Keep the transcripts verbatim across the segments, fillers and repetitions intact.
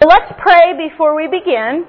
let's pray before we begin.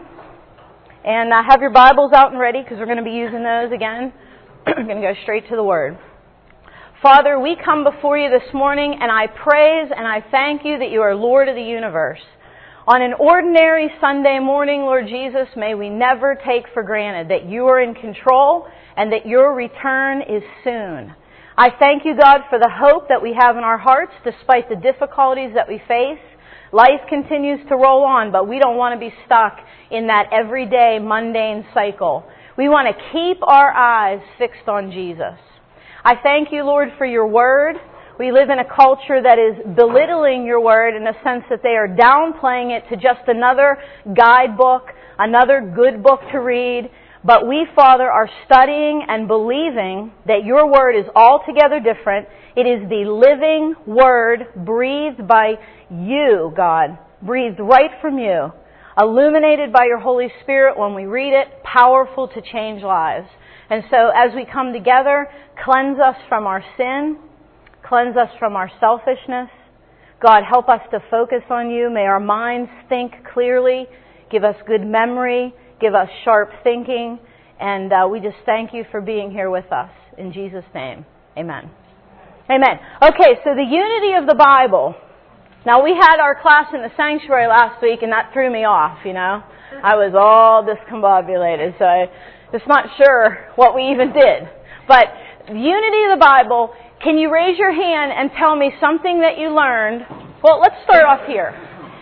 And uh, have your Bibles out and ready because we're going to be using those again. We're going to go straight to the Word. Father, we come before you this morning and I praise and I thank you that you are Lord of the universe. On an ordinary Sunday morning, Lord Jesus, may we never take for granted that you are in control and that your return is soon. I thank you, God, for the hope that we have in our hearts despite the difficulties that we face. Life continues to roll on, but we don't want to be stuck in that everyday mundane cycle. We want to keep our eyes fixed on Jesus. I thank you, Lord, for your word. We live in a culture that is belittling your word in the sense that they are downplaying it to just another guidebook, another good book to read. But we, Father, are studying and believing that your word is altogether different. It is the living word breathed by you, God, breathed right from you, illuminated by your Holy Spirit when we read it, powerful to change lives. And so as we come together, cleanse us from our sin, cleanse us from our selfishness. God, help us to focus on you. May our minds think clearly, give us good memory, give us sharp thinking, and uh, we just thank you for being here with us. In Jesus' name, amen. Amen. Okay, so the unity of the Bible. Now, we had our class in the sanctuary last week, and that threw me off, you know. I was all discombobulated, so I'm just not sure what we even did. But the unity of the Bible, can you raise your hand and tell me something that you learned? Well, let's start off here.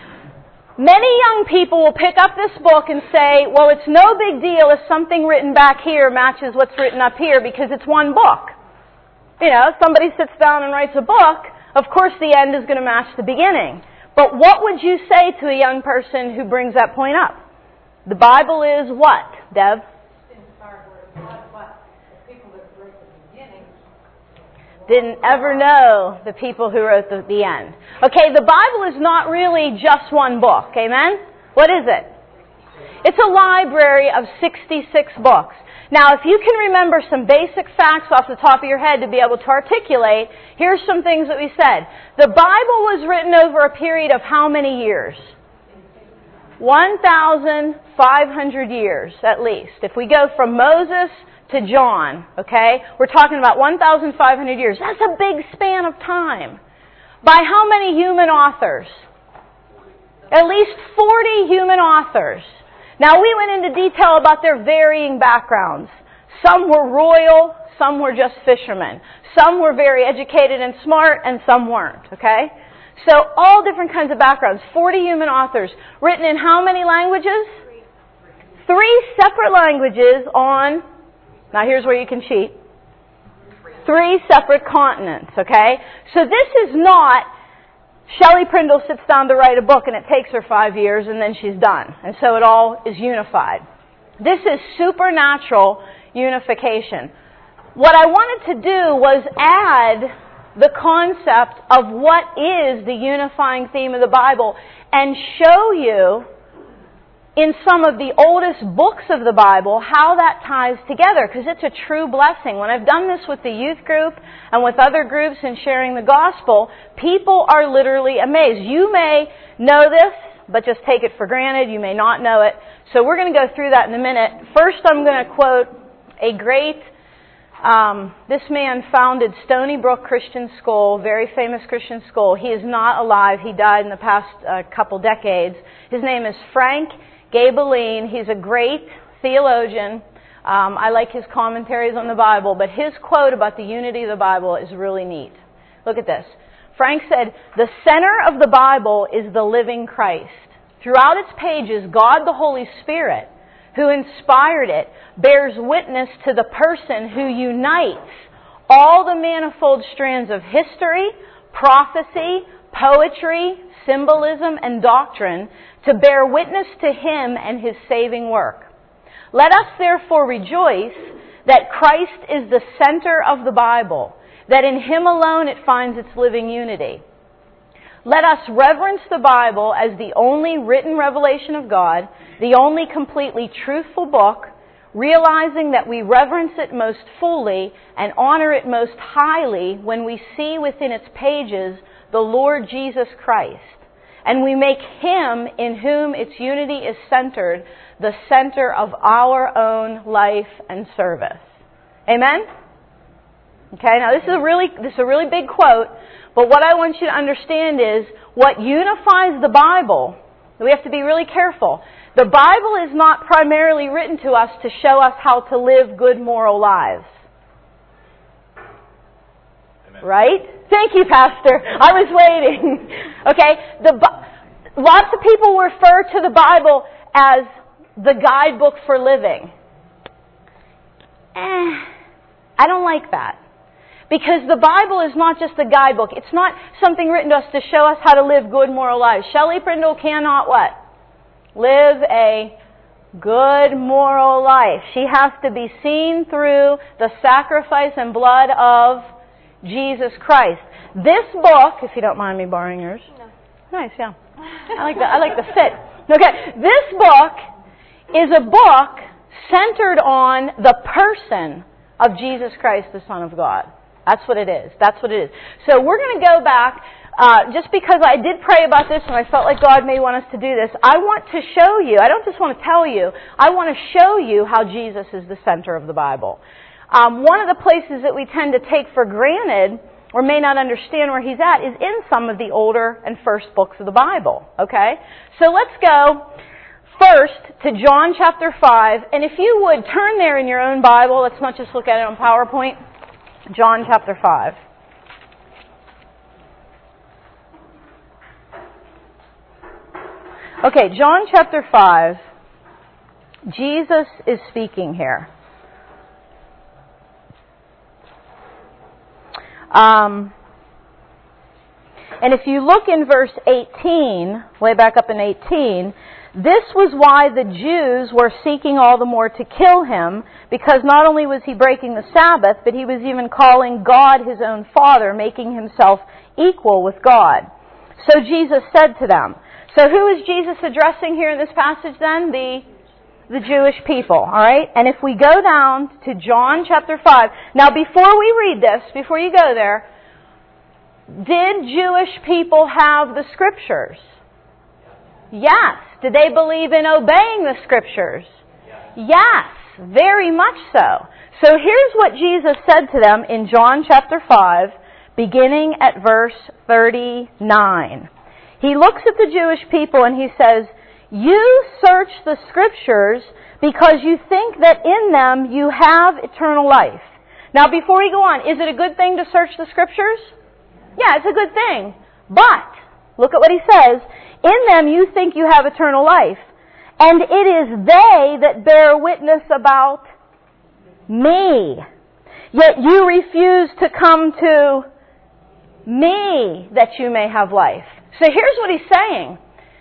Many young people will pick up this book and say, well, it's no big deal if something written back here matches what's written up here because it's one book. You know, if somebody sits down and writes a book, of course the end is going to match the beginning. But what would you say to a young person who brings that point up? The Bible is what, Deb? Didn't ever know the people who wrote the, the end. Okay, the Bible is not really just one book, amen? What is it? It's a library of sixty-six books. Now, if you can remember some basic facts off the top of your head to be able to articulate, here's some things that we said. The Bible was written over a period of how many years? one thousand five hundred years, at least. If we go from Moses to John, okay, we're talking about one thousand five hundred years. That's a big span of time. By how many human authors? At least forty human authors. Now, we went into detail about their varying backgrounds. Some were royal, some were just fishermen. Some were very educated and smart, and some weren't, okay? So, all different kinds of backgrounds. forty human authors, written in how many languages? Three separate languages on, now here's where you can cheat, three separate continents, okay? So this is not Shelley Prindle sits down to write a book and it takes her five years and then she's done. And so it all is unified. This is supernatural unification. What I wanted to do was add the concept of what is the unifying theme of the Bible and show you in some of the oldest books of the Bible how that ties together, because it's a true blessing. When I've done this with the youth group and with other groups in sharing the gospel, people are literally amazed. You may know this, but just take it for granted. You may not know it. So we're going to go through that in a minute. First, I'm going to quote a great, um, this man founded Stony Brook Christian School, very famous Christian school. He is not alive. He died in the past uh, couple decades. His name is Frank Gabeline. He's a great theologian. Um, I like his commentaries on the Bible, but his quote about the unity of the Bible is really neat. Look at this. Frank said, "The center of the Bible is the living Christ. Throughout its pages, God the Holy Spirit, who inspired it, bears witness to the person who unites all the manifold strands of history, prophecy, poetry, symbolism, and doctrine to bear witness to Him and His saving work. Let us therefore rejoice that Christ is the center of the Bible, that in Him alone it finds its living unity. Let us reverence the Bible as the only written revelation of God, the only completely truthful book, realizing that we reverence it most fully and honor it most highly when we see within its pages the Lord Jesus Christ, and we make Him, in whom its unity is centered, the center of our own life and service. Amen? Okay, now this is a really this is a really big quote, but what I want you to understand is what unifies the Bible. We have to be really careful. The Bible is not primarily written to us to show us how to live good moral lives. Amen. Right? Thank you, Pastor. I was waiting. Okay, the lots of people refer to the Bible as the guidebook for living. Eh, I don't like that. Because the Bible is not just a guidebook. It's not something written to us to show us how to live good moral lives. Shelley Brindle cannot what? Live a good moral life. She has to be seen through the sacrifice and blood of Jesus Christ. This book, if you don't mind me borrowing yours. No. Nice, yeah. I like the, I like the fit. Okay, this book is a book centered on the person of Jesus Christ, the Son of God. That's what it is. That's what it is. So we're going to go back, uh, just because I did pray about this and I felt like God may want us to do this. I want to show you, I don't just want to tell you, I want to show you how Jesus is the center of the Bible. Um, one of the places that we tend to take for granted, or may not understand where He's at, is in some of the older and first books of the Bible. Okay? So let's go first to John chapter five, and if you would turn there in your own Bible, let's not just look at it on PowerPoint. John chapter five. Okay, John chapter five. Jesus is speaking here. Um, and if you look in verse eighteen, way back up in eighteen, this was why the Jews were seeking all the more to kill Him, because not only was He breaking the Sabbath, but He was even calling God His own Father, making Himself equal with God. So Jesus said to them. So who is Jesus addressing here in this passage then? The, the Jewish people, all right? And if we go down to John chapter five. Now before we read this, before you go there, did Jewish people have the Scriptures? Yes. Did they believe in obeying the Scriptures? Yes, very much so. So here's what Jesus said to them in John chapter five, beginning at verse thirty-nine. He looks at the Jewish people and He says, "You search the Scriptures because you think that in them you have eternal life." Now before we go on, is it a good thing to search the Scriptures? Yeah, it's a good thing. But, look at what He says, "In them you think you have eternal life, and it is they that bear witness about me. Yet you refuse to come to me that you may have life." So here's what He's saying.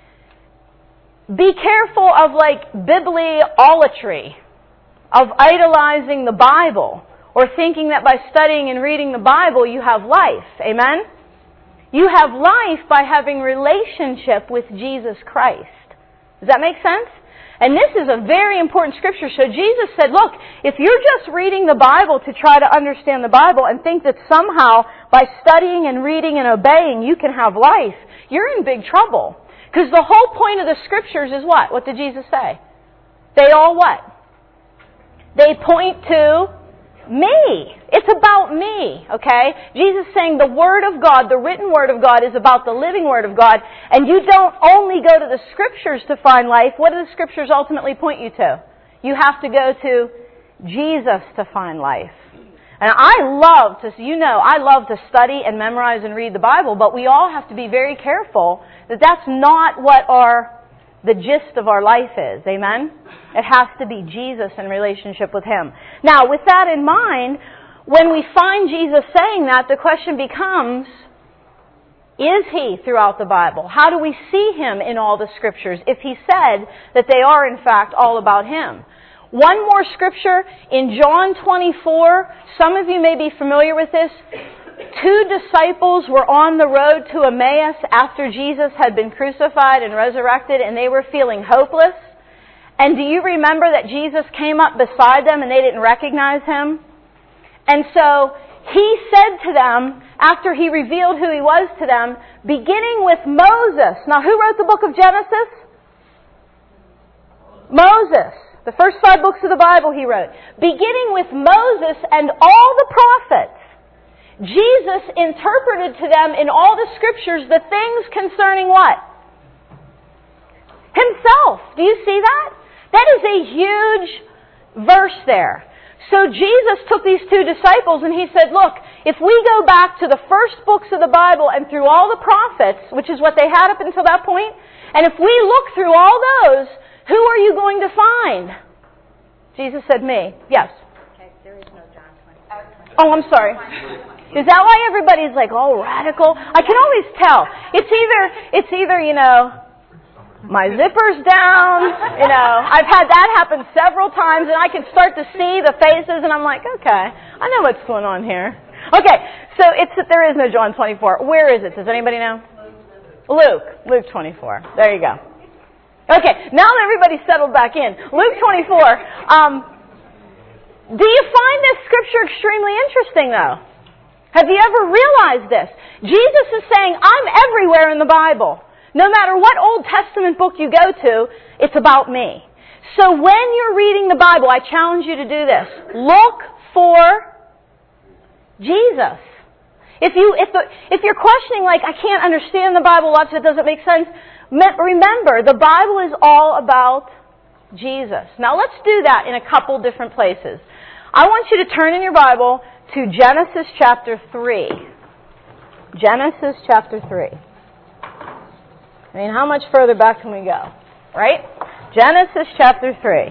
Be careful of like bibliolatry, of idolizing the Bible, or thinking that by studying and reading the Bible you have life. Amen? You have life by having relationship with Jesus Christ. Does that make sense? And this is a very important scripture. So Jesus said, look, if you're just reading the Bible to try to understand the Bible and think that somehow by studying and reading and obeying you can have life, you're in big trouble. Because the whole point of the scriptures is what? What did Jesus say? They all what? They point to me. It's about me, okay? Jesus is saying the Word of God, the written Word of God, is about the living Word of God, and you don't only go to the Scriptures to find life. What do the Scriptures ultimately point you to? You have to go to Jesus to find life. And I love to, you know, I love to study and memorize and read the Bible, but we all have to be very careful that that's not what our the gist of our life is. Amen? It has to be Jesus in relationship with Him. Now, with that in mind, when we find Jesus saying that, the question becomes, is He throughout the Bible? How do we see Him in all the Scriptures if He said that they are, in fact, all about Him? One more scripture in John twenty-four. Some of you may be familiar with this. Two disciples were on the road to Emmaus after Jesus had been crucified and resurrected, and they were feeling hopeless. And do you remember that Jesus came up beside them and they didn't recognize Him? And so he said to them, after he revealed who he was to them, beginning with Moses. Now, who wrote the book of Genesis? Moses. The first five books of the Bible he wrote. Beginning with Moses and all the prophets, Jesus interpreted to them in all the scriptures the things concerning what? Himself. Do you see that? That is a huge verse there. So Jesus took these two disciples and he said, look, if we go back to the first books of the Bible and through all the prophets, which is what they had up until that point, and if we look through all those, who are you going to find? Jesus said, me. Yes. Okay, there is no John twenty. Oh, I'm sorry. Is that why everybody's like all radical? I can always tell. It's either, it's either, you know, my zipper's down, you know, I've had that happen several times and I can start to see the faces and I'm like, okay, I know what's going on here. Okay, so it's that there is no John twenty-four. Where is it? Does anybody know? Luke. Luke twenty-four. There you go. Okay, now that everybody's settled back in. Luke twenty-four. Um, do you find this scripture extremely interesting though? Have you ever realized this? Jesus is saying, I'm everywhere in the Bible. No matter what Old Testament book you go to, it's about me. So when you're reading the Bible, I challenge you to do this. Look for Jesus. If you if the, if you're questioning, like, I can't understand the Bible, lots of it doesn't make sense, remember, the Bible is all about Jesus. Now let's do that in a couple different places. I want you to turn in your Bible to Genesis chapter three. Genesis chapter three. I mean, how much further back can we go? Right? Genesis chapter three.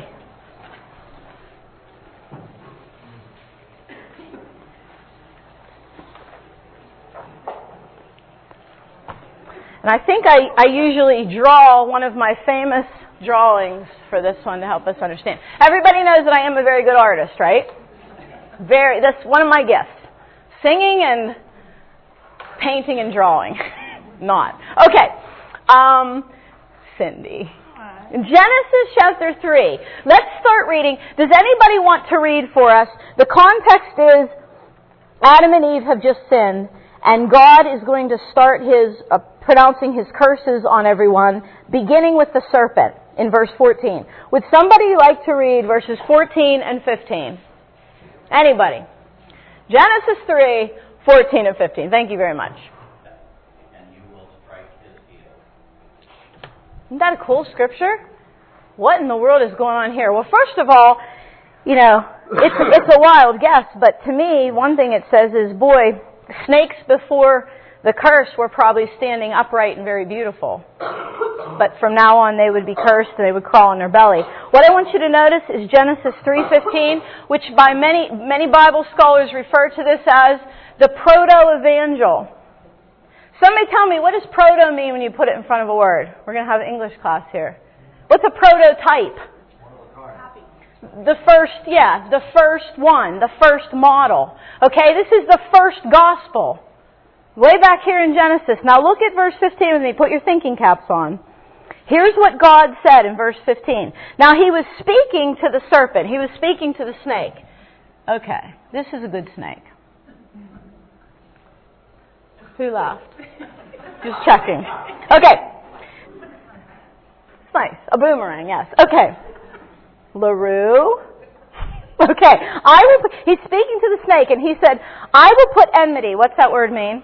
And I think I, I usually draw one of my famous drawings for this one to help us understand. Everybody knows that I am a very good artist, right? Very. That's one of my gifts. Singing and painting and drawing. Not. Okay. Um, Cindy. In Genesis chapter three. Let's start reading. Does anybody want to read for us? The context is Adam and Eve have just sinned, and God is going to start his uh, pronouncing his curses on everyone, beginning with the serpent in verse fourteen. Would somebody like to read verses fourteen and fifteen? Anybody? Genesis three, fourteen and fifteen. Thank you very much. Isn't that a cool scripture? What in the world is going on here? Well, first of all, you know, it's a, it's a wild guess, but to me, one thing it says is, boy, snakes before the curse were probably standing upright and very beautiful. But from now on, they would be cursed and they would crawl on their belly. What I want you to notice is Genesis three fifteen, which by many many Bible scholars refer to this as the proto-evangel. Somebody tell me, what does proto mean when you put it in front of a word? We're going to have an English class here. What's a prototype? The first, yeah, the first one, the first model. Okay, this is the first gospel. Way back here in Genesis. Now look at verse fifteen with me. Put your thinking caps on. Here's what God said in verse fifteen. Now he was speaking to the serpent. He was speaking to the snake. Okay, this is a good snake. Who laughed? Just checking. Okay. It's nice. A boomerang, yes. Okay. LaRue. Okay. I will, he's speaking to the snake and he said, I will put enmity. What's that word mean?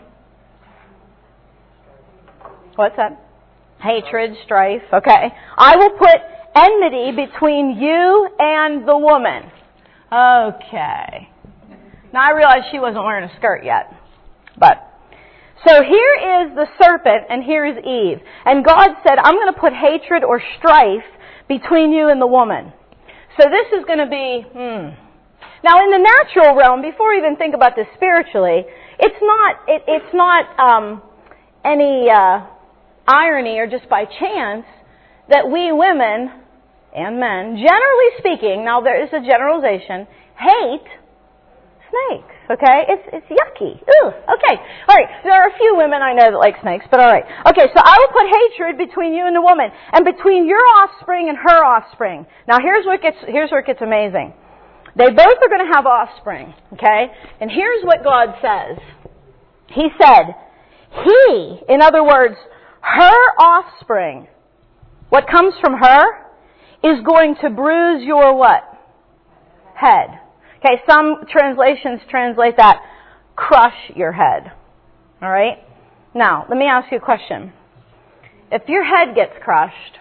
What's that? Hatred, strife. Okay. I will put enmity between you and the woman. Okay. Now I realize she wasn't wearing a skirt yet. But so here is the serpent and here is Eve. And God said, I'm going to put hatred or strife between you and the woman. So this is going to be, hmm. Now in the natural realm, before we even think about this spiritually, it's not, it, it's not um, any uh, irony or just by chance that we women and men, generally speaking, now there is a generalization, hate snakes. Okay, it's it's yucky. Ooh, okay. All right, there are a few women I know that like snakes, but all right. Okay, so I will put hatred between you and the woman, and between your offspring and her offspring. Now here's what gets here's where it gets amazing. They both are going to have offspring, okay? And here's what God says. He said, He, in other words, her offspring, what comes from her, is going to bruise your what? Head. Okay, some translations translate that, crush your head. All right? Now, let me ask you a question. If your head gets crushed,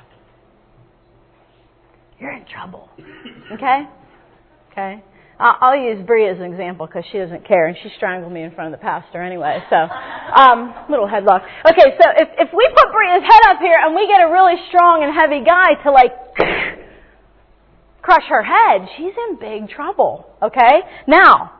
you're in trouble. Okay? Okay? I'll use Brie as an example because she doesn't care, and she strangled me in front of the pastor anyway. So, um, little headlock. Okay, so if if we put Bria's head up here and we get a really strong and heavy guy to like crush her head, she's in big trouble. Okay? Now,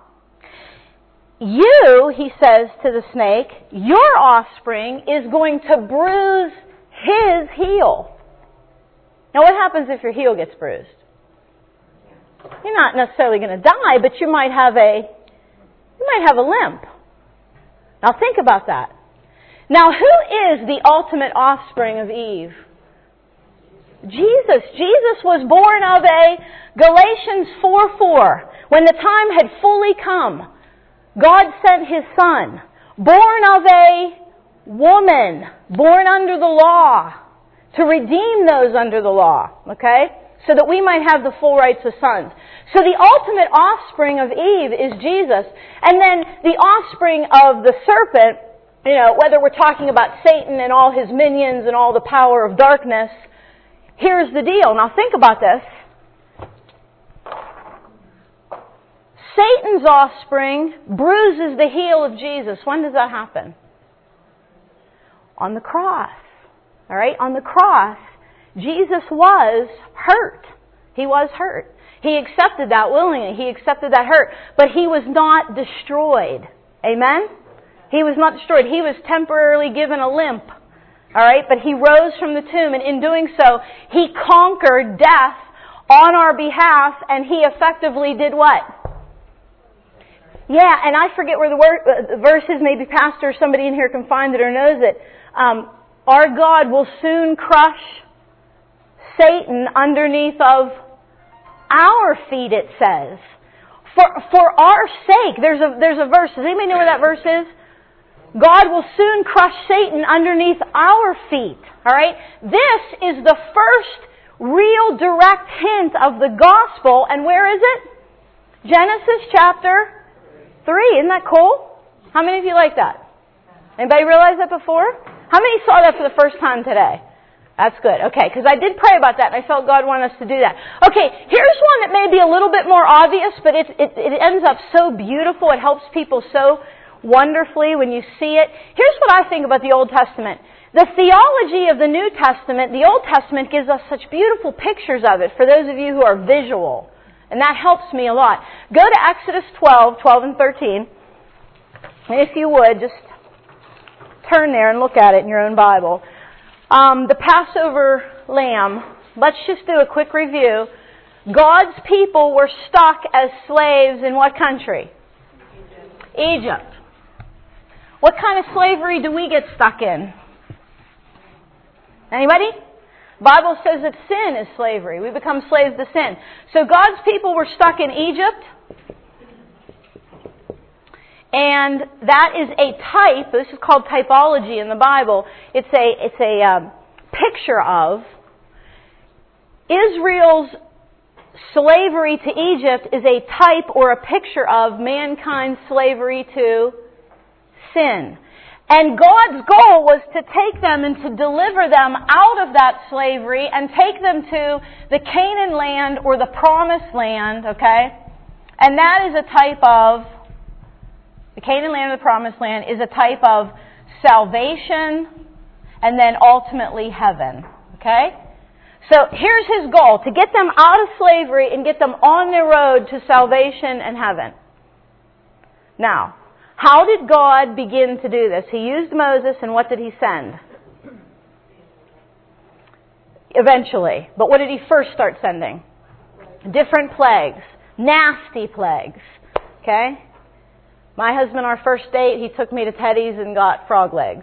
you, he says to the snake, your offspring is going to bruise his heel. Now, what happens if your heel gets bruised? You're not necessarily going to die, but you might have a you might have a limp. Now think about that. Now who is the ultimate offspring of Eve? Jesus. Jesus was born of a Galatians four four. When the time had fully come, God sent His Son, born of a woman, born under the law, to redeem those under the law. Okay? So that we might have the full rights of sons. So the ultimate offspring of Eve is Jesus. And then the offspring of the serpent, you know, whether we're talking about Satan and all his minions and all the power of darkness, here's the deal. Now think about this. Satan's offspring bruises the heel of Jesus. When does that happen? On the cross. All right? On the cross, Jesus was hurt. He was hurt. He accepted that willingly. He accepted that hurt. But He was not destroyed. Amen? He was not destroyed. He was temporarily given a limp. Alright? But He rose from the tomb, and in doing so, He conquered death on our behalf, and He effectively did what? Yeah, and I forget where the, word, uh, the verse is. Maybe Pastor or somebody in here can find it or knows it. Um, our God will soon crush Satan underneath of our feet, it says. For for our sake. There's a there's a verse. Does anybody know where that verse is? God will soon crush Satan underneath our feet. Alright? This is the first real direct hint of the gospel. And where is it? Genesis chapter three. Isn't that cool? How many of you like that? Anybody realize that before? How many saw that for the first time today? That's good. Okay, because I did pray about that, and I felt God wanted us to do that. Okay, here's one that may be a little bit more obvious, but it, it, it ends up so beautiful. It helps people so wonderfully when you see it. Here's what I think about the Old Testament. The theology of the New Testament, the Old Testament gives us such beautiful pictures of it for those of you who are visual, and that helps me a lot. Go to Exodus twelve, twelve and thirteen, and if you would, just turn there and look at it in your own Bible. Um, the Passover lamb, let's just do a quick review. God's people were stuck as slaves in what country? Egypt. Egypt. What kind of slavery do we get stuck in? Anybody? The Bible says that sin is slavery. We become slaves to sin. So God's people were stuck in Egypt. And that is a type, this is called typology in the Bible, it's a, it's a um, picture of Israel's slavery to Egypt is a type or a picture of mankind's slavery to sin. And God's goal was to take them and to deliver them out of that slavery and take them to the Canaan land or the promised land, okay? And that is a type of The Canaan land of the Promised Land is a type of salvation and then ultimately heaven. Okay? So here's His goal, to get them out of slavery and get them on their road to salvation and heaven. Now, how did God begin to do this? He used Moses, and what did He send? Eventually. But what did He first start sending? Different plagues. Nasty plagues. Okay? My husband, our first date, he took me to Teddy's and got frog legs.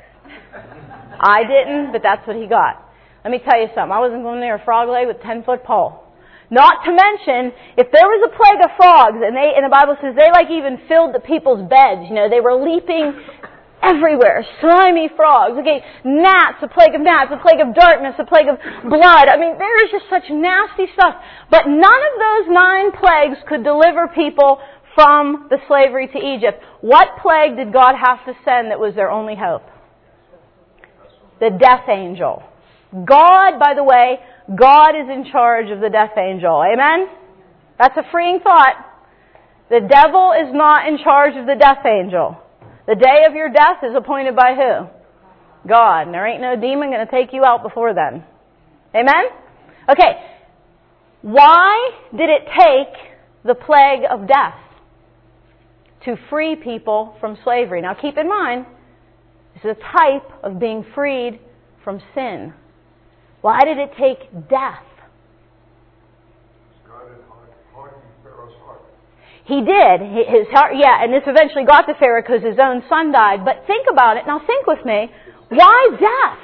I didn't, but that's what he got. Let me tell you something. I wasn't going near a frog leg with a ten-foot pole. Not to mention, if there was a plague of frogs, and they, and the Bible says they like even filled the people's beds, you know, they were leaping everywhere. Slimy frogs. Okay, gnats, a plague of gnats, a plague of darkness, a plague of blood. I mean, there is just such nasty stuff. But none of those nine plagues could deliver people from the slavery to Egypt. What plague did God have to send that was their only hope? The death angel. God, by the way, God is in charge of the death angel. Amen? That's a freeing thought. The devil is not in charge of the death angel. The day of your death is appointed by who? God. And there ain't no demon going to take you out before then. Amen? Okay. Why did it take the plague of death to free people from slavery? Now keep in mind, this is a type of being freed from sin. Why did it take death? God had hardened Pharaoh's heart. He did. His heart, yeah, and this eventually got to Pharaoh because his own son died. But think about it. Now think with me. Why death?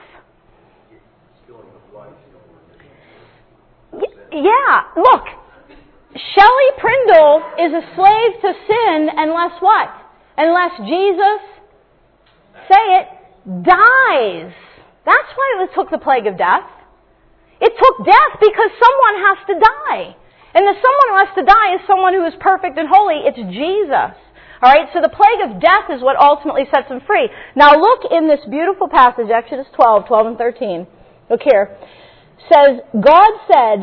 Yeah, look. Shelley Prindle is a slave to sin unless what? Unless Jesus, say it, dies. That's why it took the plague of death. It took death because someone has to die. And the someone who has to die is someone who is perfect and holy. It's Jesus. Alright, so the plague of death is what ultimately sets him free. Now look in this beautiful passage, Exodus twelve, twelve and thirteen. Look here. It says, God said,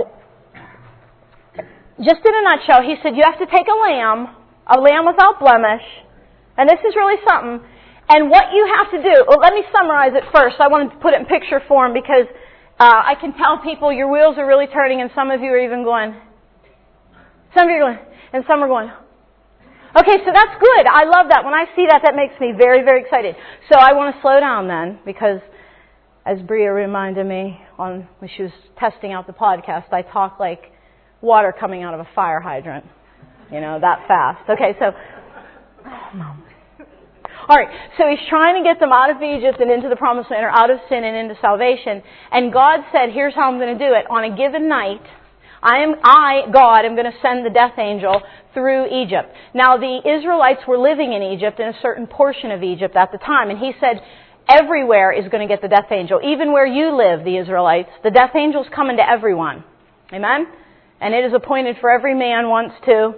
just in a nutshell, He said, you have to take a lamb, a lamb without blemish, and this is really something, and what you have to do, well, let me summarize it first. I want to put it in picture form because uh, I can tell people your wheels are really turning and some of you are even going, some of you are going, and some are going, okay, so that's good. I love that. When I see that, that makes me very, very excited. So I want to slow down then because as Bria reminded me on when she was testing out the podcast, I talk like water coming out of a fire hydrant. You know, that fast. Okay, so, oh, Mom. All right, so He's trying to get them out of Egypt and into the promised land, or out of sin and into salvation. And God said, here's how I'm going to do it. On a given night, I am, I, God, am going to send the death angel through Egypt. Now, the Israelites were living in Egypt, in a certain portion of Egypt at the time. And He said, everywhere is going to get the death angel. Even where you live, the Israelites, the death angel's coming to everyone. Amen? And it is appointed for every man once to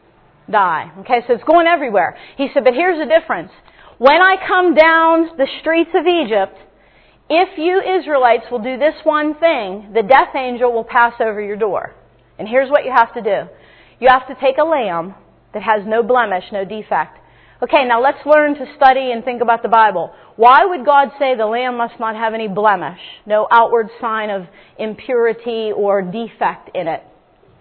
die. Okay, so it's going everywhere. He said, but here's the difference. When I come down the streets of Egypt, if you Israelites will do this one thing, the death angel will pass over your door. And here's what you have to do. You have to take a lamb that has no blemish, no defect. Okay, now let's learn to study and think about the Bible. Why would God say the lamb must not have any blemish, no outward sign of impurity or defect in it?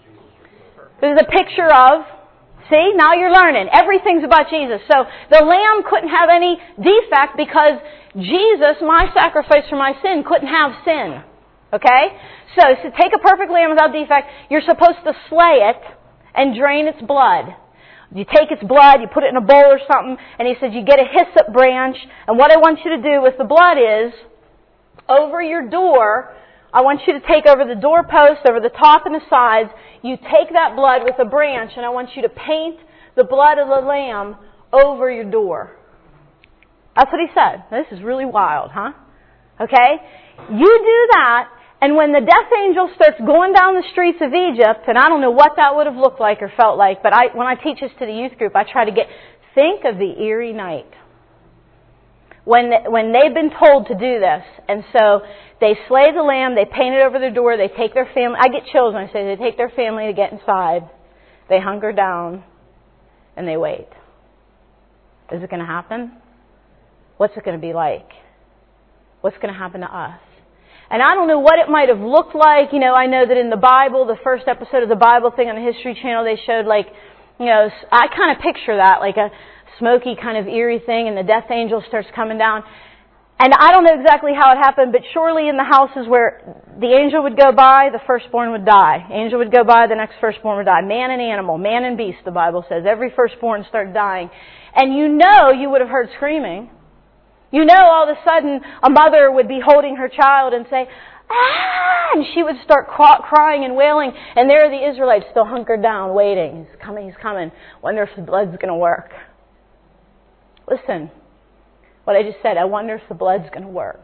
This is a picture of, see, now you're learning. Everything's about Jesus. So the lamb couldn't have any defect because Jesus, my sacrifice for my sin, couldn't have sin. Okay? So, so take a perfect lamb without defect. You're supposed to slay it and drain its blood. You take its blood, you put it in a bowl or something, and He said you get a hyssop branch, and what I want you to do with the blood is, over your door, I want you to take over the doorpost, over the top and the sides, you take that blood with a branch, and I want you to paint the blood of the lamb over your door. That's what He said. This is really wild, huh? Okay? You do that, and when the death angel starts going down the streets of Egypt, and I don't know what that would have looked like or felt like, but I, when I teach this to the youth group, I try to get, think of the eerie night. When, when they've been told to do this, and so they slay the lamb, they paint it over their door, they take their family, I get chills when I say they take their family to get inside, they hunker down, and they wait. Is it going to happen? What's it going to be like? What's going to happen to us? And I don't know what it might have looked like. You know, I know that in the Bible, the first episode of the Bible thing on the History Channel, they showed like, you know, I kind of picture that, like a smoky kind of eerie thing, and the death angel starts coming down. And I don't know exactly how it happened, but surely in the houses where the angel would go by, the firstborn would die. Angel would go by, the next firstborn would die. Man and animal, man and beast, the Bible says. Every firstborn started dying. And you know you would have heard screaming. You know all of a sudden a mother would be holding her child and say, ah! And she would start crying and wailing. And there are the Israelites still hunkered down, waiting. He's coming, he's coming. Wonder if the blood's going to work. Listen, what I just said, I wonder if the blood's going to work.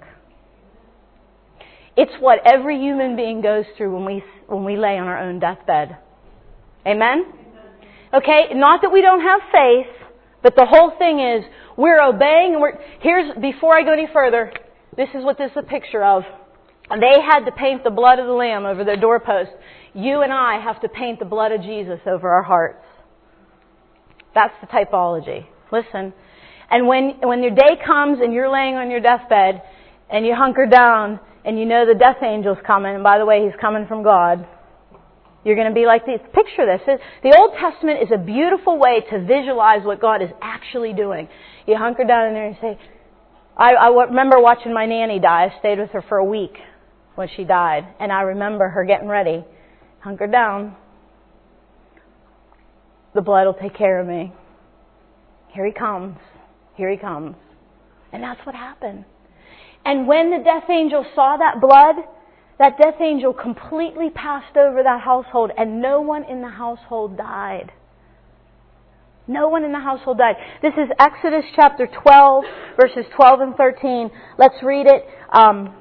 It's what every human being goes through when we when we lay on our own deathbed. Amen? Okay, not that we don't have faith, but the whole thing is we're obeying. And we're, here's, before I go any further, this is what this is a picture of. They had to paint the blood of the Lamb over their doorpost. You and I have to paint the blood of Jesus over our hearts. That's the typology. Listen. And when when your day comes and you're laying on your deathbed and you hunker down and you know the death angel's coming, and by the way, he's coming from God, you're going to be like this. Picture this. The Old Testament is a beautiful way to visualize what God is actually doing. You hunker down in there and say, I, I remember watching my nanny die. I stayed with her for a week when she died. And I remember her getting ready. Hunker down. The blood will take care of me. Here he comes. Here he comes. And that's what happened. And when the death angel saw that blood, that death angel completely passed over that household and no one in the household died. No one in the household died. This is Exodus chapter twelve, verses twelve and thirteen. Let's read it. Um,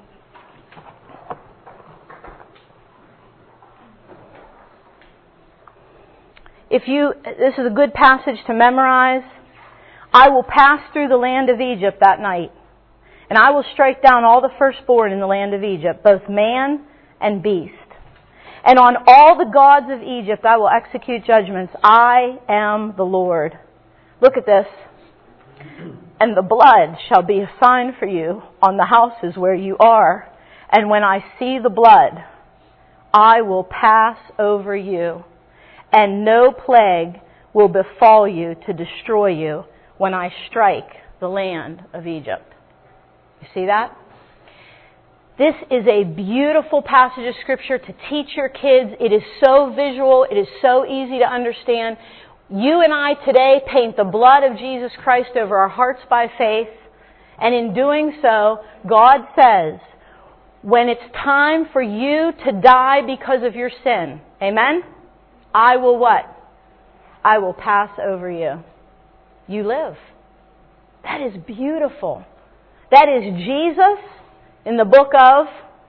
if you, this is a good passage to memorize. I will pass through the land of Egypt that night, and I will strike down all the firstborn in the land of Egypt, both man and beast. And on all the gods of Egypt I will execute judgments. I am the Lord. Look at this. And the blood shall be a sign for you on the houses where you are. And when I see the blood, I will pass over you, and no plague will befall you to destroy you when I strike the land of Egypt. You see that? This is a beautiful passage of Scripture to teach your kids. It is so visual. It is so easy to understand. You and I today paint the blood of Jesus Christ over our hearts by faith. And in doing so, God says, when it's time for you to die because of your sin, amen? I will what? I will pass over you. You live. That is beautiful. That is Jesus in the book of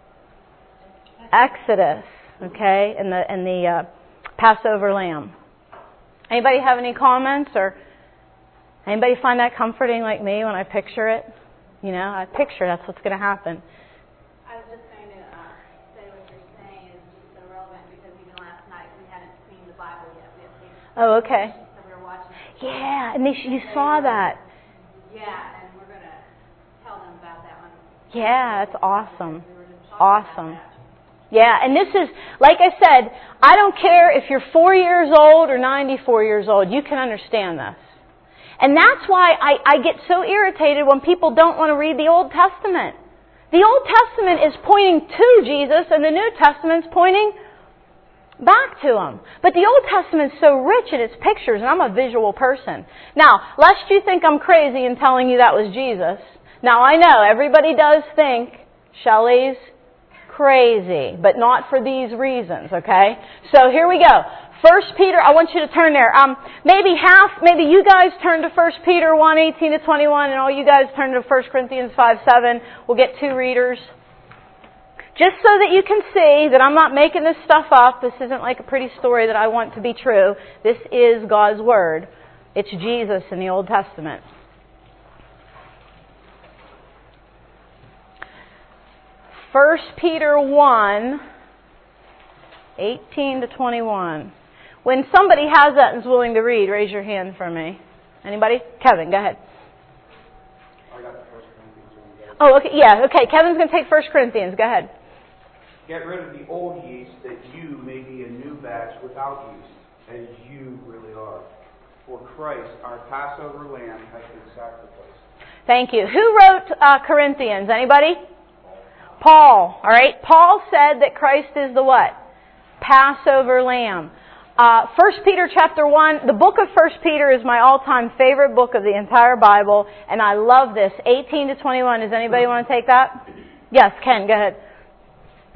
Exodus, okay, and the and the uh, Passover lamb. Anybody have any comments, or anybody find that comforting like me when I picture it? You know, I picture that's what's going to happen. I was just going to uh, say what you're saying is just so relevant because even last night we hadn't seen the Bible yet. We had seen it. Oh, okay. So we were watching. Yeah, and they, you saw that. Yeah, and we're going to tell them about that one. Yeah, that's awesome. Awesome. Yeah, and this is, like I said, I don't care if you're four years old or ninety-four years old, you can understand this. And that's why I, I get so irritated when people don't want to read the Old Testament. The Old Testament is pointing to Jesus and the New Testament's pointing back to Him. But the Old Testament's so rich in its pictures, and I'm a visual person. Now, lest you think I'm crazy in telling you that was Jesus. Now, I know everybody does think Shelley's crazy, but not for these reasons, okay? So here we go. First Peter, I want you to turn there. Um, maybe half, maybe you guys turn to First Peter one, eighteen to twenty-one, and all you guys turn to First Corinthians five, seven. We'll get two readers. Just so that you can see that I'm not making this stuff up. This isn't like a pretty story that I want to be true. This is God's Word. It's Jesus in the Old Testament. First Peter one, eighteen to twenty-one. When somebody has that and is willing to read, raise your hand for me. Anybody? Kevin, go ahead. I got the First Corinthians one. Oh, okay. Yeah, okay. Kevin's going to take First Corinthians. Go ahead. Get rid of the old yeast, that you may be a new batch without yeast, as you really are. For Christ, our Passover lamb, has been sacrificed. Thank you. Who wrote uh, Corinthians? Anybody? Paul. All right. Paul said that Christ is the what? Passover lamb. Uh, First Peter chapter one. The book of First Peter is my all-time favorite book of the entire Bible, and I love this. eighteen to twenty-one. Does anybody want to take that? Yes, Ken. Go ahead.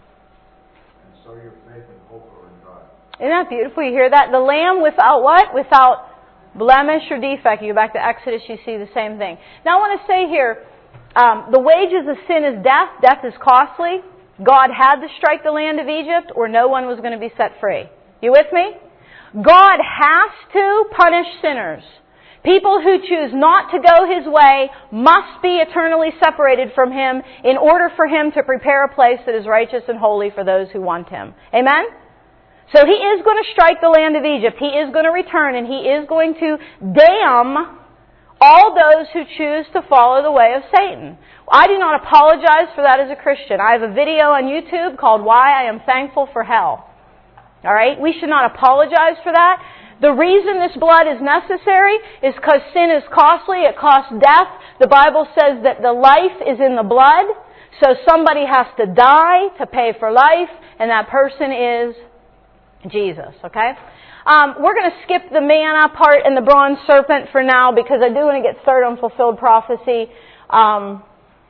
hope are in God. Isn't that beautiful? You hear that? The Lamb without what? Without blemish or defect. You go back to Exodus, you see the same thing. Now I want to say here, um, the wages of sin is death. Death is costly. God had to strike the land of Egypt or no one was going to be set free. You with me? God has to punish sinners. People who choose not to go His way must be eternally separated from Him in order for Him to prepare a place that is righteous and holy for those who want Him. Amen? So He is going to strike the land of Egypt. He is going to return and He is going to damn all those who choose to follow the way of Satan. I do not apologize for that as a Christian. I have a video on YouTube called Why I Am Thankful for Hell. All right? We should not apologize for that. The reason this blood is necessary is because sin is costly. It costs death. The Bible says that the life is in the blood. So somebody has to die to pay for life, and that person is Jesus. Okay? Um, we're going to skip the manna part and the bronze serpent for now because I do want to get started on fulfilled prophecy. Um,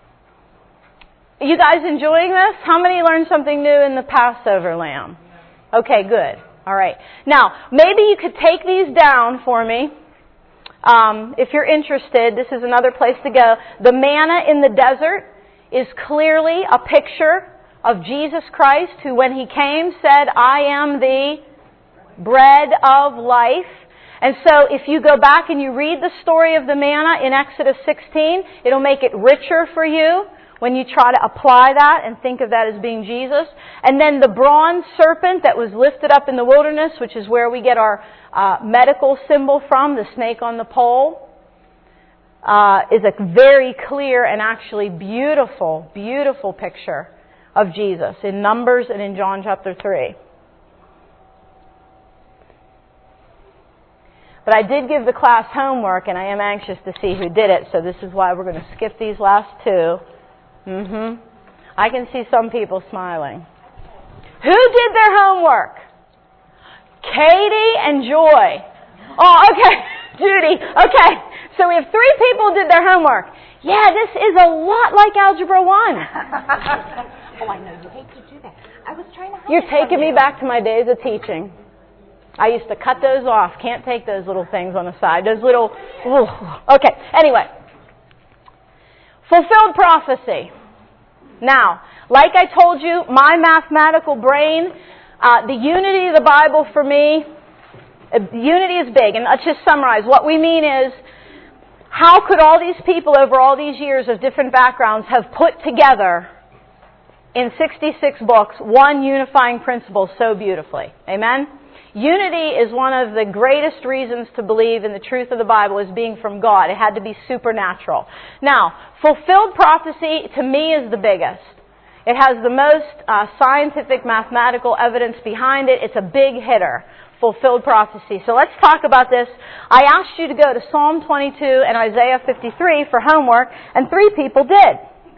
you guys enjoying this? How many learned something new in the Passover lamb? Okay, good. All right. Now, maybe you could take these down for me. Um, if you're interested, this is another place to go. The manna in the desert is clearly a picture of Jesus Christ, who when He came said, I am the bread of life. And so if you go back and you read the story of the manna in Exodus sixteen, it'll make it richer for you when you try to apply that and think of that as being Jesus. And then the bronze serpent that was lifted up in the wilderness, which is where we get our uh, medical symbol from, the snake on the pole, uh, is a very clear and actually beautiful, beautiful picture of Jesus in Numbers and in John chapter three. But I did give the class homework, and I am anxious to see who did it, so this is why we're going to skip these last two. Mm-hmm. I can see some people smiling. Who did their homework? Katie and Joy. Oh, okay. Judy. Okay. So we have three people who did their homework. Yeah, this is a lot like Algebra one. Oh, I know. You hate to do that. I was trying to hide You're it taking from me you. back to my days of teaching. I used to cut those off. Can't take those little things on the side. Those little... Ugh. Okay. Anyway. Fulfilled prophecy. Now, like I told you, my mathematical brain, uh, the unity of the Bible for me, uh, unity is big. And let's just summarize. What we mean is, how could all these people over all these years of different backgrounds have put together in sixty-six books one unifying principle so beautifully? Amen? Unity is one of the greatest reasons to believe in the truth of the Bible as being from God. It had to be supernatural. Now, fulfilled prophecy to me is the biggest. It has the most uh, scientific, mathematical evidence behind it. It's a big hitter, fulfilled prophecy. So let's talk about this. I asked you to go to Psalm twenty-two and Isaiah fifty-three for homework, and three people did.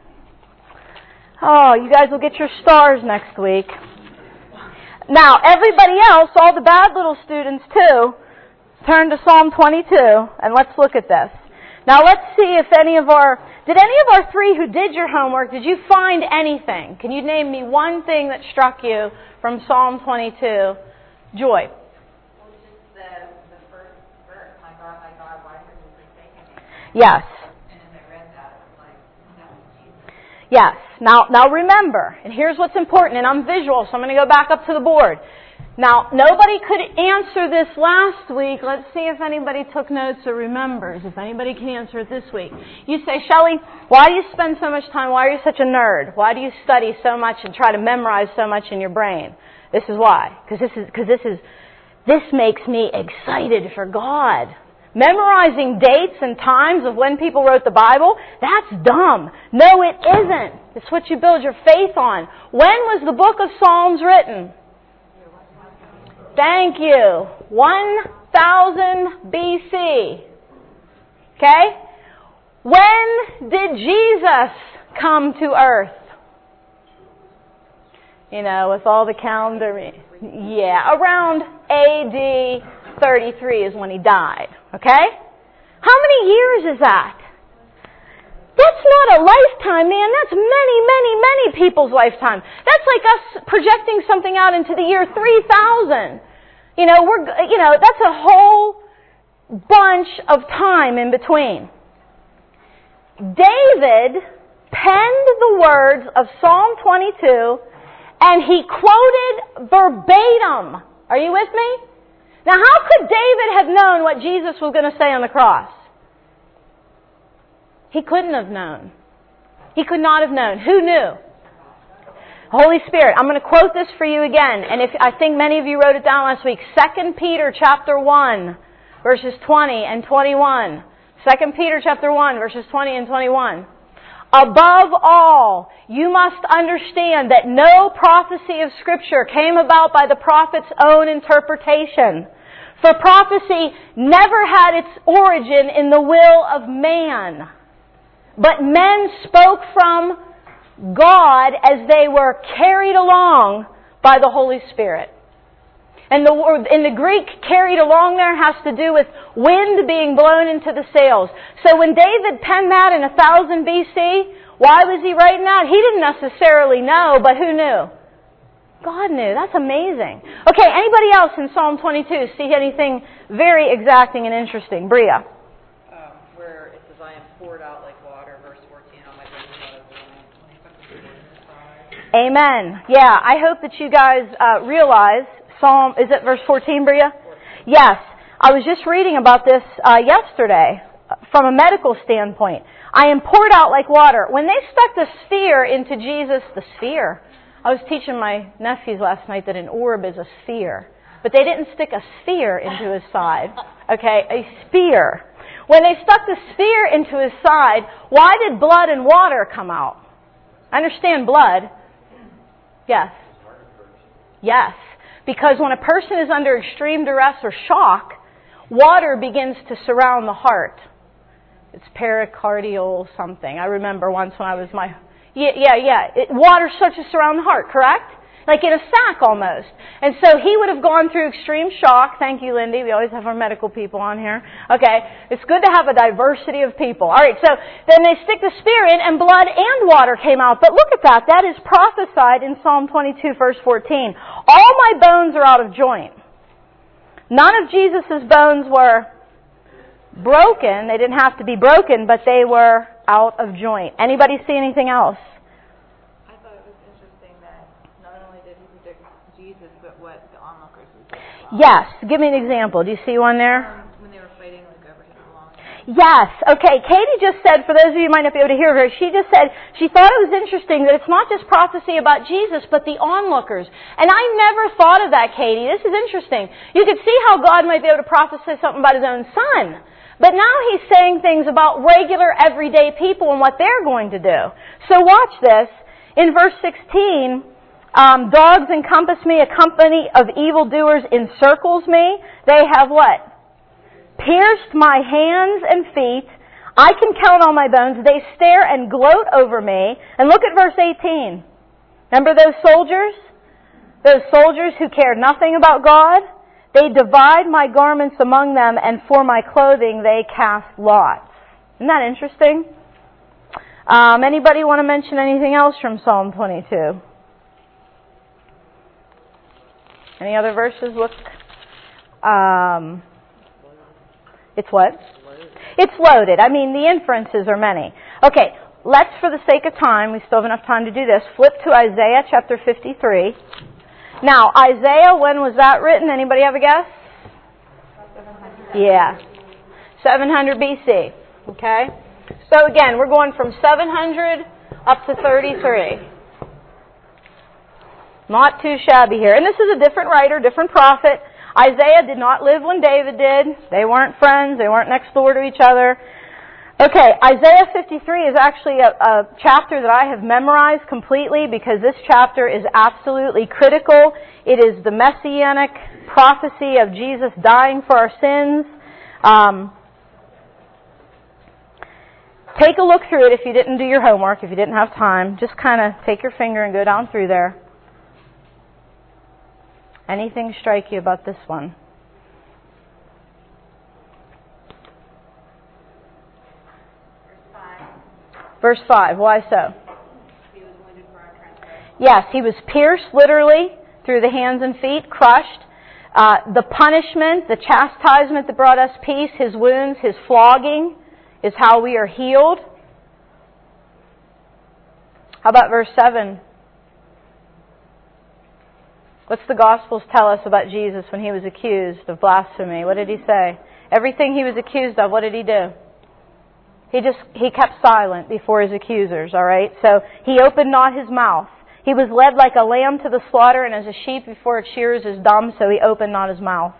Oh, you guys will get your stars next week. Now, everybody else, all the bad little students too, turn to Psalm twenty-two, and let's look at this. Now, let's see if any of our, did any of our three who did your homework, did you find anything? Can you name me one thing that struck you from Psalm twenty-two? Joy. Well, just the, the first verse, my God, my God, why have you forsaken me? Yes. And as I read that, it was like, that was Jesus. Yes. Now, now remember, and here's what's important, and I'm visual, so I'm going to go back up to the board. Now, nobody could answer this last week. Let's see if anybody took notes or remembers, if anybody can answer it this week. You say, Shelley, why do you spend so much time? Why are you such a nerd? Why do you study so much and try to memorize so much in your brain? This is why. Because this is, because this is, this makes me excited for God. Memorizing dates and times of when people wrote the Bible, that's dumb. No, it isn't. It's what you build your faith on. When was the book of Psalms written? Thank you. one thousand B C. Okay? When did Jesus come to earth? You know, with all the calendar. Yeah, around A D thirty-three is when he died. Okay? How many years is that? That's not a lifetime, man. That's many, many, many people's lifetime. That's like us projecting something out into the year three thousand. You know, we're, you know, that's a whole bunch of time in between. David penned the words of Psalm twenty-two, and he quoted verbatim. Are you with me? Now, how could David have known what Jesus was going to say on the cross? He couldn't have known. He could not have known. Who knew? Holy Spirit. I'm going to quote this for you again. And if I think many of you wrote it down last week. Second Peter chapter one, verses twenty and twenty-one. Second Peter chapter one, verses twenty and twenty-one. Above all, you must understand that no prophecy of Scripture came about by the prophet's own interpretation. For prophecy never had its origin in the will of man, but men spoke from God as they were carried along by the Holy Spirit. And the word in the Greek, carried along there has to do with wind being blown into the sails. So when David penned that in one thousand B C, why was he writing that? He didn't necessarily know, but who knew? God knew. That's amazing. Okay, anybody else in Psalm twenty-two see anything very exacting and interesting? Bria. Um, where it says, I am poured out like water, verse fourteen, on my bones. Amen. Yeah, I hope that you guys uh, realize Psalm, is it verse fourteen, Bria? Yes. I was just reading about this uh, yesterday from a medical standpoint. I am poured out like water. When they stuck the sphere into Jesus, the sphere, I was teaching my nephews last night that an orb is a sphere. But they didn't stick a sphere into his side. Okay, a spear. When they stuck the sphere into his side, why did blood and water come out? I understand blood. Yes. Yes. Because when a person is under extreme duress or shock, water begins to surround the heart. It's pericardial something. I remember once when I was my... Yeah, yeah, yeah. It, water starts to surround the heart, correct? Like in a sack almost. And so he would have gone through extreme shock. Thank you, Lindy. We always have our medical people on here. Okay. It's good to have a diversity of people. All right. So then they stick the spear in and blood and water came out. But look at that. That is prophesied in Psalm twenty-two, verse fourteen. All my bones are out of joint. None of Jesus' bones were broken. They didn't have to be broken, but they were out of joint. Anybody see anything else? I thought it was interesting that not only did he predict Jesus, but what the onlookers would say. Yes. Give me an example. Do you see one there? Um, when they were fighting like over him along. Yes. Okay. Katie just said, for those of you who might not be able to hear her, she just said she thought it was interesting that it's not just prophecy about Jesus, but the onlookers. And I never thought of that, Katie. This is interesting. You could see how God might be able to prophesy something about His own Son. But now He's saying things about regular, everyday people and what they're going to do. So watch this. In verse sixteen, um, dogs encompass me, a company of evildoers encircles me. They have what? Pierced my hands and feet. I can count all my bones. They stare and gloat over me. And look at verse eighteen. Remember those soldiers? Those soldiers who cared nothing about God? They divide my garments among them, and for my clothing they cast lots. Isn't that interesting? Um, anybody want to mention anything else from Psalm twenty-two? Any other verses? Look. Um, it's what? It's loaded. I mean, the inferences are many. Okay, let's, for the sake of time, we still have enough time to do this, flip to Isaiah chapter fifty-three. Now, Isaiah, when was that written? Anybody have a guess? Yeah. seven hundred B C. Okay? So again, we're going from seven hundred up to thirty-three. Not too shabby here. And this is a different writer, different prophet. Isaiah did not live when David did. They weren't friends. They weren't next door to each other. Okay, Isaiah fifty-three is actually a, a chapter that I have memorized completely because this chapter is absolutely critical. It is the messianic prophecy of Jesus dying for our sins. Um, take a look through it if you didn't do your homework, if you didn't have time. Just kind of take your finger and go down through there. Anything strike you about this one? Verse five, why so? He was wounded for our transgressions. Yes, he was pierced literally through the hands and feet, crushed. Uh, the punishment, the chastisement that brought us peace, his wounds, his flogging is how we are healed. How about verse seven? What's the Gospels tell us about Jesus when he was accused of blasphemy? What did he say? Everything he was accused of, what did he do? He just, he kept silent before his accusers, all right? So he opened not his mouth. He was led like a lamb to the slaughter, and as a sheep before its shearers is dumb, so he opened not his mouth.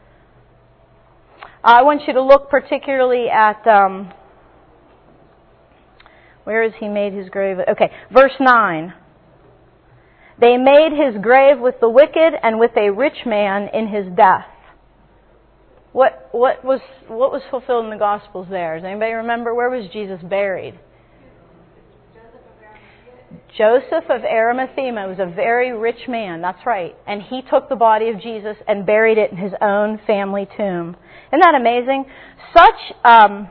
I want you to look particularly at, um, where is he made his grave? Okay, verse nine. They made his grave with the wicked and with a rich man in his death. What what was what was fulfilled in the Gospels there? Does anybody remember? Where was Jesus buried? Joseph of Arimathea was a very rich man, that's right. And he took the body of Jesus and buried it in his own family tomb. Isn't that amazing? Such, um,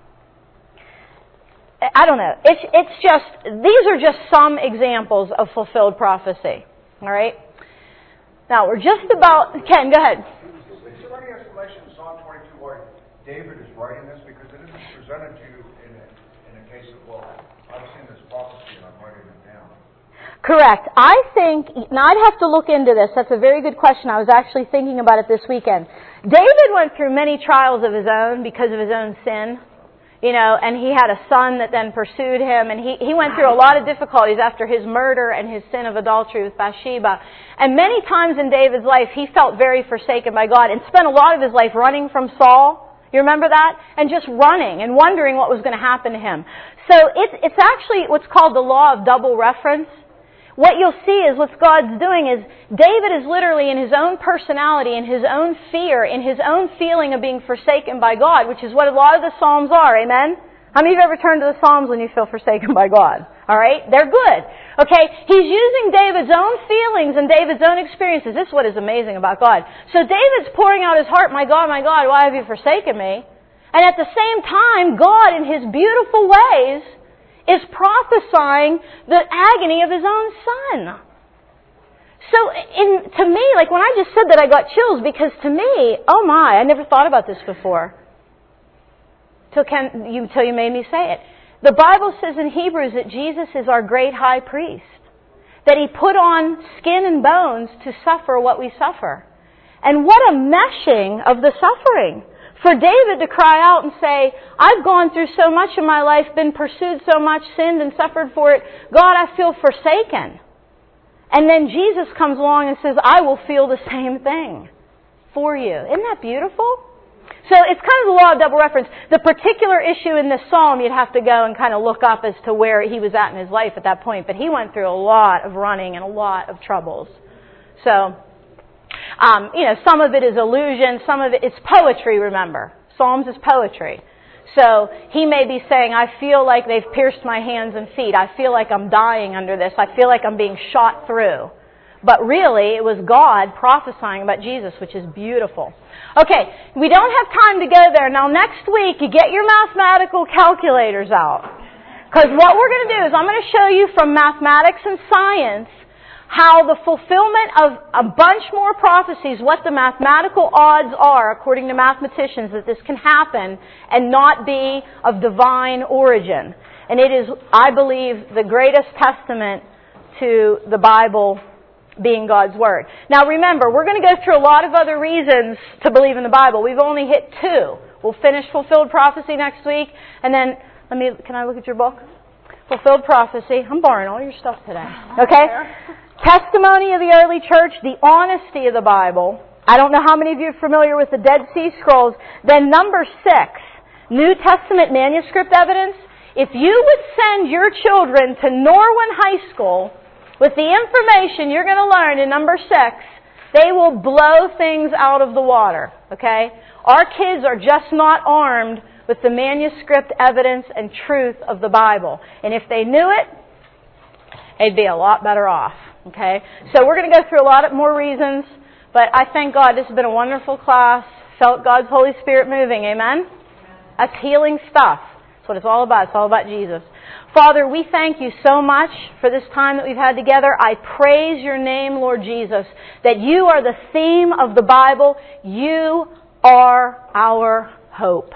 I don't know, it's, it's just, these are just some examples of fulfilled prophecy. All right? Now, we're just about, Ken, go ahead. Is there any explanation in Psalm twenty-two why David is writing this? Because it isn't presented to you in a, in a case of, well, I've seen this prophecy and I'm writing it down. Correct. I think, now I'd have to look into this. That's a very good question. I was actually thinking about it this weekend. David went through many trials of his own because of his own sin. You know, and he had a son that then pursued him, and he, he went through a lot of difficulties after his murder and his sin of adultery with Bathsheba. And many times in David's life, he felt very forsaken by God and spent a lot of his life running from Saul. You remember that? And just running and wondering what was going to happen to him. So it's, it's actually what's called the law of double reference. What you'll see is what God's doing is David is literally in his own personality, in his own fear, in his own feeling of being forsaken by God, which is what a lot of the Psalms are, amen? How many of you have ever turned to the Psalms when you feel forsaken by God? Alright? They're good. Okay? He's using David's own feelings and David's own experiences. This is what is amazing about God. So David's pouring out his heart, my God, my God, why have you forsaken me? And at the same time, God, in his beautiful ways, is prophesying the agony of his own son. So, in, to me, like when I just said that, I got chills because to me, oh my, I never thought about this before. Till, Ken, you, till you made me say it. The Bible says in Hebrews that Jesus is our great high priest. That he put on skin and bones to suffer what we suffer. And what a meshing of the suffering. For David to cry out and say, I've gone through so much in my life, been pursued so much, sinned and suffered for it. God, I feel forsaken. And then Jesus comes along and says, I will feel the same thing for you. Isn't that beautiful? So it's kind of the law of double reference. The particular issue in this psalm, you'd have to go and kind of look up as to where he was at in his life at that point. But he went through a lot of running and a lot of troubles. So... Um, you know, some of it is illusion, some of it is poetry, remember. Psalms is poetry. So he may be saying, I feel like they've pierced my hands and feet. I feel like I'm dying under this. I feel like I'm being shot through. But really, it was God prophesying about Jesus, which is beautiful. Okay, we don't have time to go there. Now next week, you get your mathematical calculators out. Because what we're going to do is I'm going to show you from mathematics and science how the fulfillment of a bunch more prophecies, what the mathematical odds are, according to mathematicians, that this can happen and not be of divine origin. And it is, I believe, the greatest testament to the Bible being God's Word. Now remember, we're going to go through a lot of other reasons to believe in the Bible. We've only hit two. We'll finish fulfilled prophecy next week, and then, let me, can I look at your book? Fulfilled prophecy. I'm borrowing all your stuff today. Okay? Testimony of the early church, the honesty of the Bible. I don't know how many of you are familiar with the Dead Sea Scrolls. Then number six, New Testament manuscript evidence. If you would send your children to Norwin High School with the information you're going to learn in number six, they will blow things out of the water. Okay? Our kids are just not armed with the manuscript evidence and truth of the Bible. And if they knew it, they'd be a lot better off. Okay? So we're going to go through a lot of more reasons, but I thank God this has been a wonderful class. Felt God's Holy Spirit moving. Amen? That's healing stuff. That's what it's all about. It's all about Jesus. Father, we thank you so much for this time that we've had together. I praise your name, Lord Jesus, that you are the theme of the Bible. You are our hope.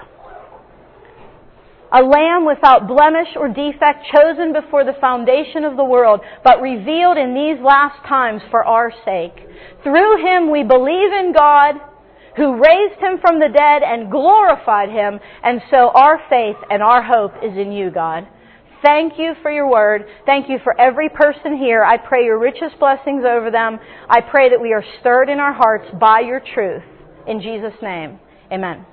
A lamb without blemish or defect, chosen before the foundation of the world, but revealed in these last times for our sake. Through him we believe in God, who raised him from the dead and glorified him, and so our faith and our hope is in you, God. Thank you for your word. Thank you for every person here. I pray your richest blessings over them. I pray that we are stirred in our hearts by your truth. In Jesus' name, amen.